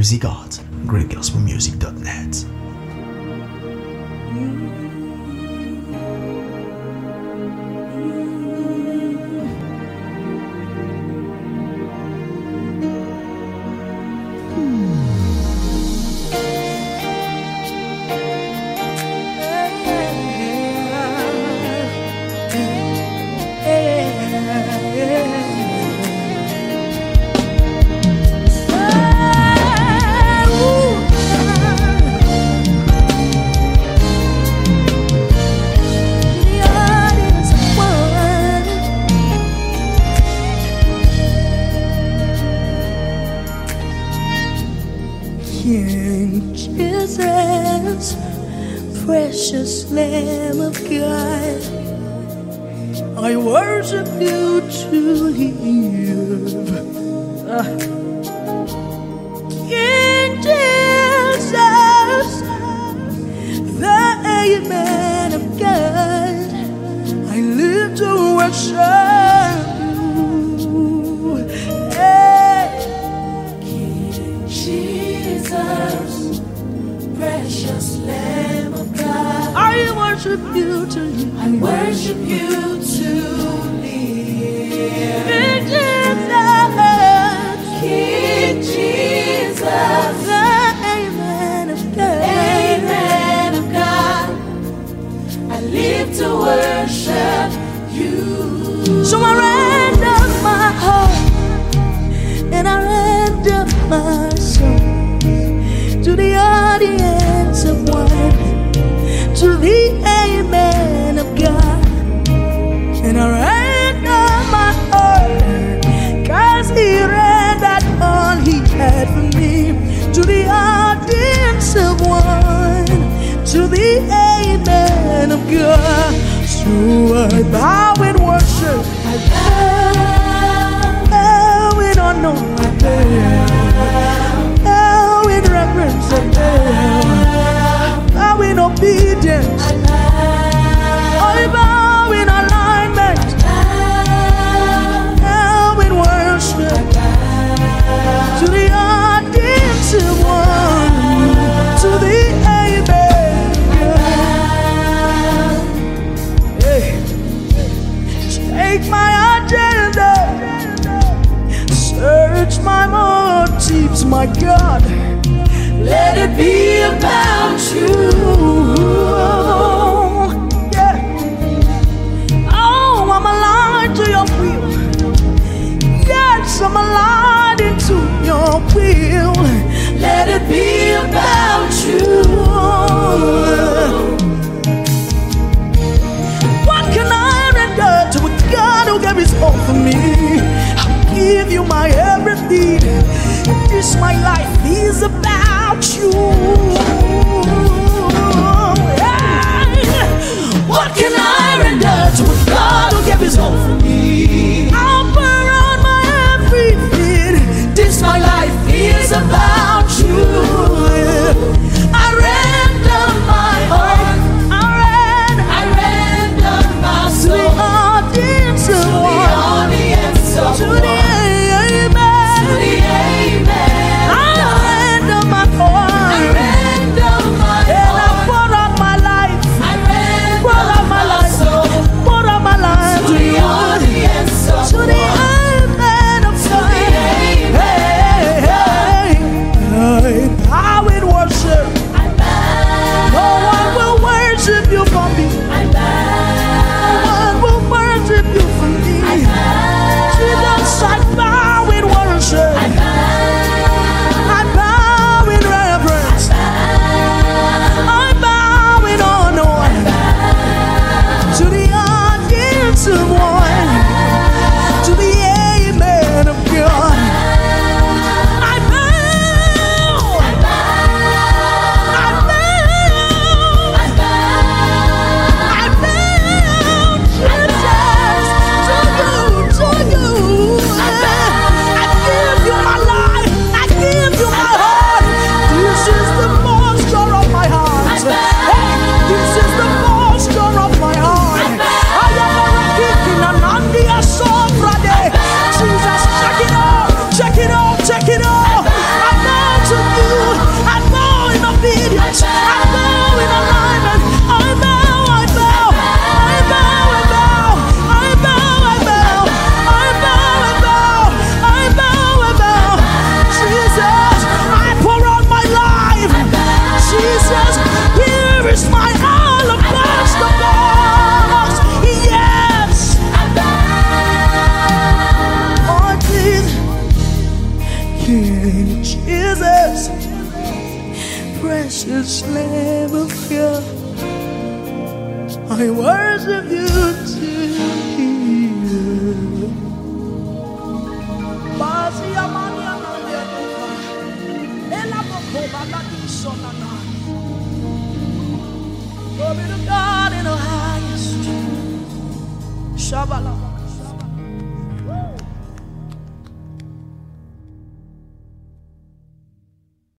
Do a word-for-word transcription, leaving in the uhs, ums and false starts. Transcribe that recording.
music art. great gospel music dot net. King Jesus, precious Lamb of God, I worship you to live. Ah. King Jesus, the Amen of God, I live to worship you. Hey. King Jesus, precious Lamb of God, I worship you to live. I worship you to live. King Jesus, King Jesus, the Amen of God, Amen of God, I live to worship you. So I render my heart and I render my soul to the audience of one, to the Amen of God. And I render my heart, cause he rendered all he had for me, to the audience of one, to the Amen of God. So I bow in worship, I bow, bow in honor, I bow, bow in reverence, I bow, bow in obedience, I bow in alignment, bow in worship, to the audience of one, to the Amen. Hey. Take my agenda, search my motives, my God. Let it be about you. Yeah. Oh, I'm aligned to your will. Yes, I'm aligned into your will. Let it be about you. What can I render to a God who gave his all for me? I'll give you my everything. This my life is about you. Yeah. What can I render to a God who gave his all for me? I'll pour out my everything. This my life is about you. I render my heart, I render, I render my soul to the audience of one, to the Amen, to the Amen. I render my heart, I precious Lamb of God, I worship you today. Glory to God in the highest. Shabbat.